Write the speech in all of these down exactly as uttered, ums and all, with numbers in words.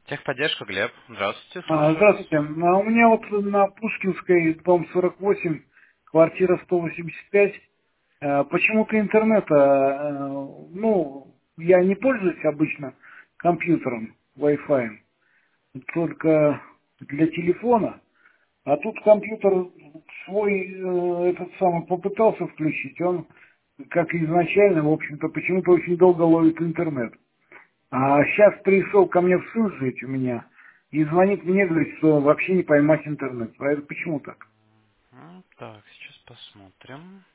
Техподдержка, Глеб. Здравствуйте, А, слушаю вас. Здравствуйте. А У меня вот на Пушкинской, дом сорок восемь, квартира сто восемьдесят пять. э, Почему-то интернета, э, ну, я не пользуюсь обычно компьютером, Wi-Fi, только для телефона. А тут компьютер свой, э, этот самый, попытался включить, он, как и изначально, в общем-то, почему-то очень долго ловит интернет. А сейчас пришел ко мне в сын жить у меня и звонит мне, говорит, что вообще не поймать интернет. А это почему так? М, Так, сейчас посмотрим.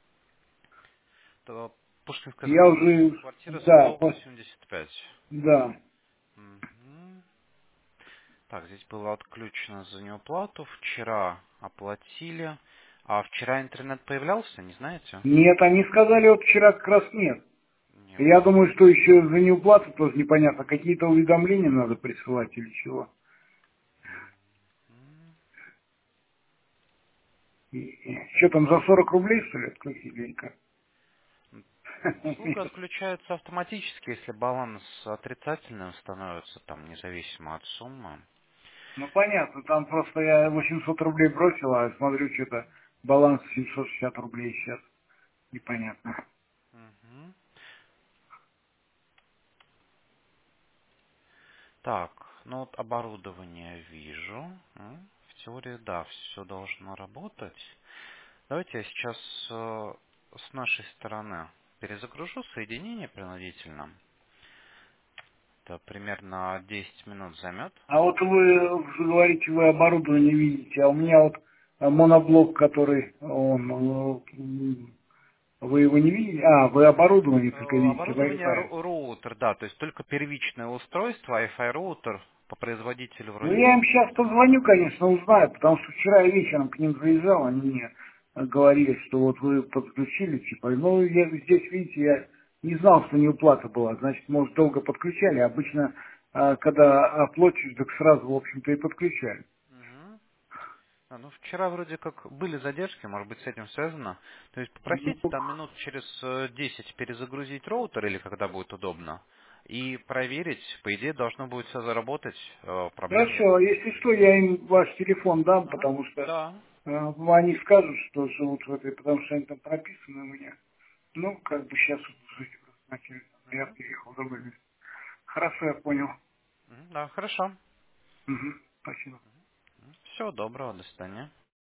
Это Пушкинская Я сто восемь, уже, квартира да, сто по- восемьдесят пять. да. Мгм. Так, здесь было отключено за неуплату. Вчера оплатили. А вчера интернет появлялся, не знаете? Нет, они сказали, вот вчера как раз нет. Нет. Я думаю, что еще за неуплату тоже непонятно. Какие-то уведомления надо присылать или чего. М, И- и что там, за сорок рублей, что ли, отключили или как? Услуга отключается автоматически, если баланс отрицательным становится, там, независимо от суммы. Ну, понятно, там просто я восемьсот рублей бросил, а смотрю, что-то баланс семьсот шестьдесят рублей сейчас. Непонятно. Мгм. Так, ну вот оборудование вижу. М, В теории, да, все должно работать. Давайте я сейчас э, с нашей стороны перезагружу соединение принудительно. Это примерно десять минут займет. А вот вы говорите, вы оборудование видите, а у меня вот э, моноблок, который он, э, м, вы его не видите? А, вы оборудование Э, только видите, Оборудование Wi-Fi. ру- роутер, да, то есть только первичное устройство, Wi-Fi роутер по производителю Ну, вроде я бы. им сейчас позвоню, конечно, узнаю, потому что вчера вечером к ним заезжал, они мне э, говорили, что вот вы подключили, типа, ну, я здесь, видите, я не знал, что неуплата была, значит, может, долго подключали, обычно, э, когда оплатишь, так сразу, в общем-то, и подключали. Мгм. А, ну, вчера вроде как были задержки, может быть, с этим связано. То есть Ну, попросите там минут через э, десять перезагрузить роутер или когда будет удобно. И проверить, по идее, должно будет все заработать, э, проблем не хорошо, а будет. если что, я им ваш телефон дам, Ага, потому что да. э, они скажут, что живут в этой, потому что они там прописаны у меня. Ну, как бы сейчас вот жить просто начали, я Мгм. переехал в другое место. Хорошо, я понял. Мгм, да, хорошо. Мгм, спасибо. Всего доброго, до свидания.